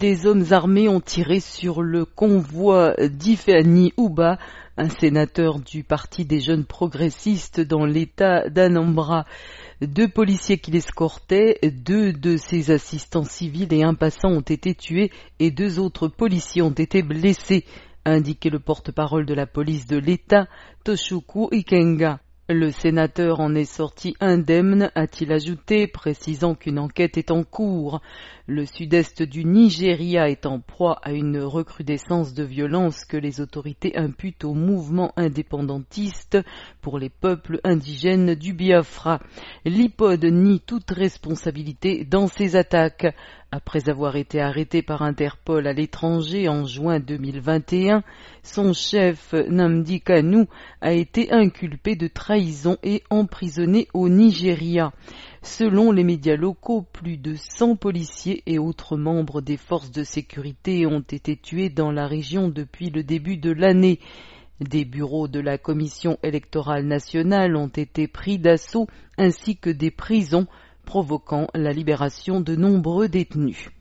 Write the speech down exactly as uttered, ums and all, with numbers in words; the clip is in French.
des hommes armés ont tiré sur le convoi d'Ifeanyi Uba, un sénateur du Parti des jeunes progressistes dans l'État d'Anambra. Deux policiers qui l'escortaient, deux de ses assistants civils et un passant ont été tués et deux autres policiers ont été blessés, a indiqué le porte-parole de la police de l'État, Toshuku Ikenga. Le sénateur en est sorti indemne, a-t-il ajouté, précisant qu'une enquête est en cours. Le sud-est du Nigeria est en proie à une recrudescence de violence que les autorités imputent au mouvement indépendantiste pour les peuples indigènes du Biafra. L'I P O D nie toute responsabilité dans ces attaques. Après avoir été arrêté par Interpol à l'étranger en juin deux mille vingt et un, son chef Nnamdi Kanu a été inculpé de trahison et emprisonné au Nigeria. Selon les médias locaux, plus de cent policiers et autres membres des forces de sécurité ont été tués dans la région depuis le début de l'année. Des bureaux de la Commission électorale nationale ont été pris d'assaut ainsi que des prisons, provoquant la libération de nombreux détenus.